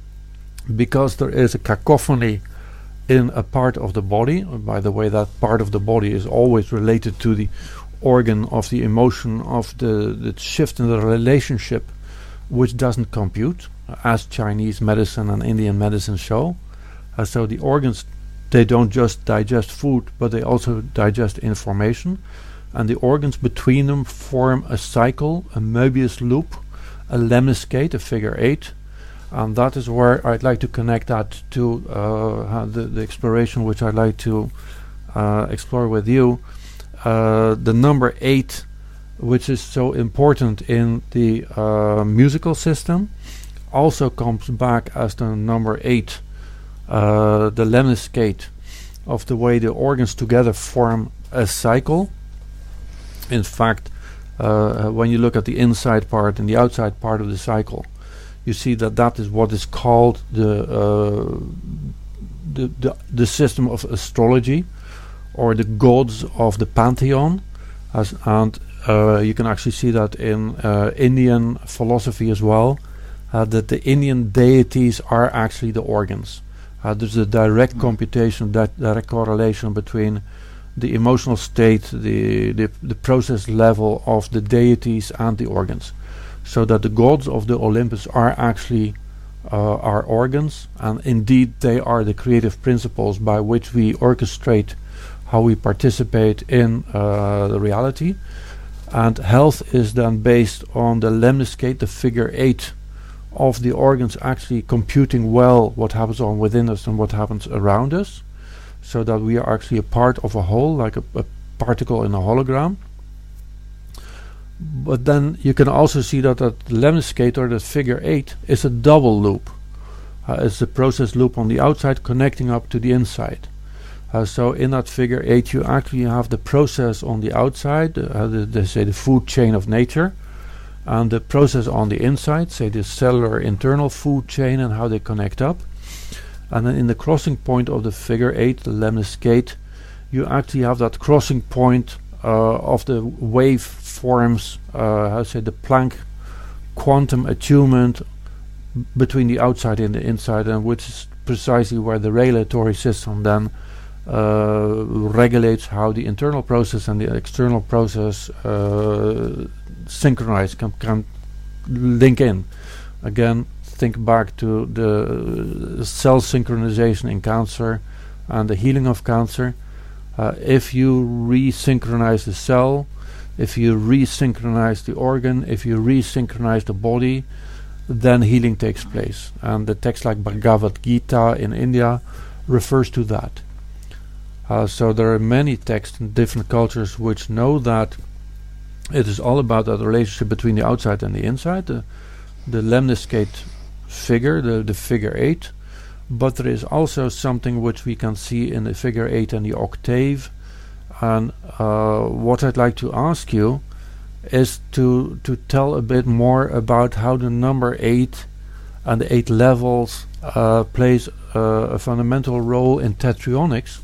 because there is a cacophony in a part of the body. Uh, By the way, that part of the body is always related to the organ of the emotion of the, the shift in the relationship, which doesn't compute, uh, as Chinese medicine and Indian medicine show. Uh, so the organs, they don't just digest food, but they also digest information. And the organs between them form a cycle, a Möbius loop, a lemniscate, a figure eight. And that is where I'd like to connect that to uh, ha- the, the exploration which I'd like to uh, explore with you. Uh, the number eight, which is so important in the uh, musical system, also comes back as the number eight, uh, the lemniscate of the way the organs together form a cycle. In fact, uh, when you look at the inside part and the outside part of the cycle, you see that that is what is called the uh, the, the the system of astrology, or the gods of the pantheon, as and uh, you can actually see that in uh, Indian philosophy as well, uh, that the Indian deities are actually the organs. Uh, there's a direct Mm. computation, that direct correlation between the emotional state, the, the the process level of the deities and the organs, so that the gods of the Olympus are actually uh, our organs, and indeed they are the creative principles by which we orchestrate how we participate in uh, the reality. And health is then based on the lemniscate, the figure eight of the organs actually computing well what happens on within us and what happens around us, so that we are actually a part of a whole, like a, a particle in a hologram. But then you can also see that that lemniscate, or that figure eight, is a double loop. Uh, it's the process loop on the outside connecting up to the inside. Uh, so in that figure eight, you actually have the process on the outside, uh, the, they say the food chain of nature, and the process on the inside, say the cellular internal food chain and how they connect up. And then in the crossing point of the figure eight, the lemniscate, you actually have that crossing point uh, of the wave forms, uh, how to say, the Planck quantum attunement b- between the outside and the inside, and which is precisely where the regulatory system then uh, regulates how the internal process and the external process uh, synchronize, can, can link in. Again, think back to the uh, cell synchronization in cancer and the healing of cancer. Uh, if you resynchronize the cell, if you resynchronize the organ, if you resynchronize the body, then healing takes place. And the text like Bhagavad Gita in India refers to that. Uh, so there are many texts in different cultures which know that it is all about that relationship between the outside and the inside, the, the lemniscate figure, the, the figure eight. But there is also something which we can see in the figure eight and the octave. And uh, what I'd like to ask you is to to tell a bit more about how the number eight and the eight levels uh, plays uh, a fundamental role in tetrionics,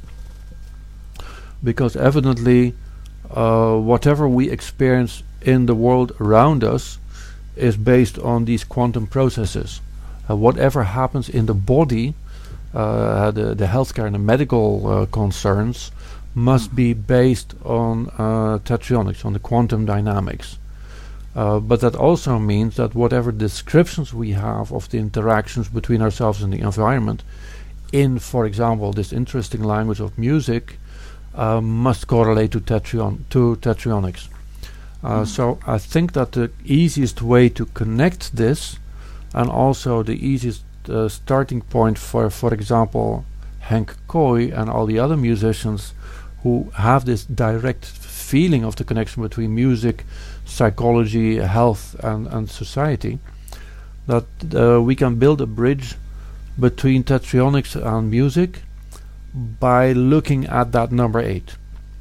because evidently uh, whatever we experience in the world around us is based on these quantum processes. Uh, whatever happens in the body, uh, the, the healthcare and the medical uh, concerns must be based on uh, tetrionics, on the quantum dynamics. Uh, but that also means that whatever descriptions we have of the interactions between ourselves and the environment in, for example, this interesting language of music, uh, must correlate to, tetrion to tetrionics. Uh, mm. So I think that the easiest way to connect this, and also the easiest uh, starting point for, for example, Henk Kooi and all the other musicians who have this direct feeling of the connection between music, psychology, health, and, and society, that uh, we can build a bridge between tetrionics and music by looking at that number eight.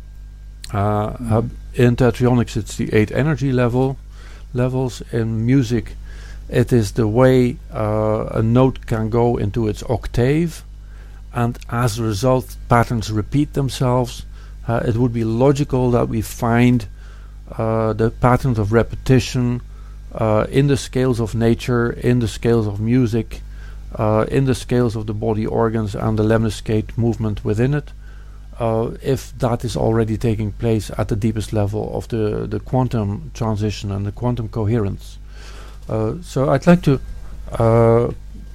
Uh, mm. uh, in tetrionics, it's the eight energy level levels. In music, it is the way uh, a note can go into its octave, and as a result, patterns repeat themselves. Uh, it would be logical that we find uh, the patterns of repetition uh, in the scales of nature, in the scales of music, uh, in the scales of the body organs and the lemniscate movement within it, uh, if that is already taking place at the deepest level of the, the quantum transition and the quantum coherence. Uh, so I'd like to uh,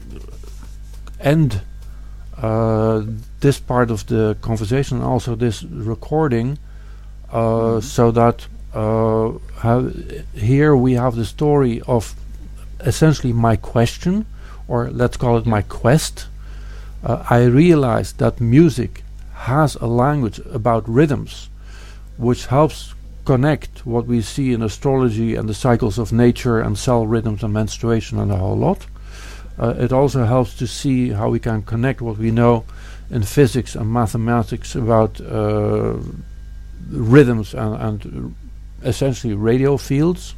end uh, this part of the conversation, also this recording, uh, mm-hmm. so that uh, here we have the story of essentially my question, or let's call it my quest. Uh, I realized that music has a language about rhythms, which helps connect what we see in astrology and the cycles of nature and cell rhythms and menstruation and a whole lot. Uh, it also helps to see how we can connect what we know in physics and mathematics about uh, rhythms and, and essentially radio fields.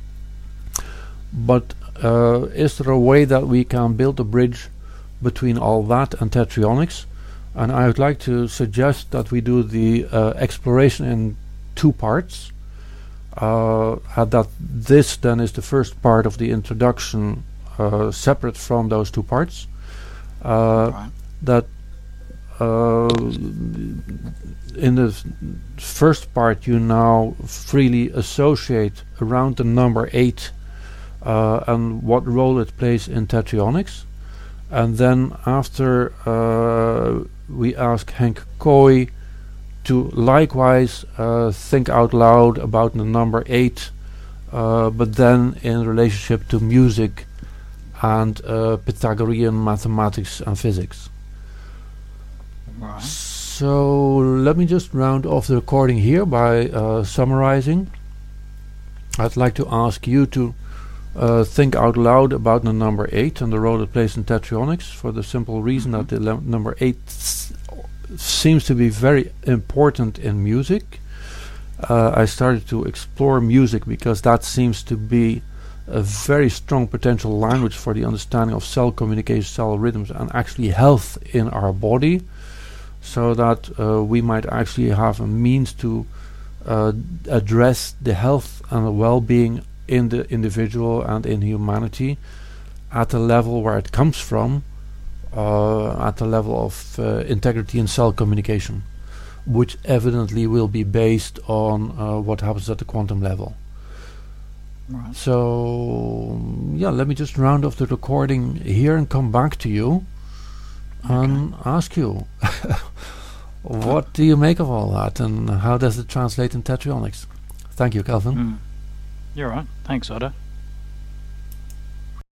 But uh, is there a way that we can build a bridge between all that and tetrionics? And I would like to suggest that we do the uh, exploration in two parts. Uh, and that this then is the first part of the introduction, uh, separate from those two parts. Uh, right. That uh, in the f first part you now freely associate around the number eight uh, and what role it plays in tetrionics. And then after uh, we ask Henk Kooi to likewise uh, think out loud about the number eight, uh, but then in relationship to music and uh, Pythagorean mathematics and physics. Right. So let me just round off the recording here by uh, summarizing. I'd like to ask you to uh, think out loud about the number eight and the role it plays in tetrionics, for the simple reason mm-hmm. that the number eight seems to be very important in music. Uh, I started to explore music because that seems to be a very strong potential language for the understanding of cell communication, cell rhythms, and actually health in our body, so that uh, we might actually have a means to uh, address the health and the well-being in the individual and in humanity at the level where it comes from, Uh, at the level of uh, integrity in cell communication, which evidently will be based on uh, what happens at the quantum level. Right. So, yeah, let me just round off the recording here and come back to you okay. and ask you, what do you make of all that, and how does it translate in tetrionics? Thank you, Kelvin. Mm. You're right. Thanks, Oda.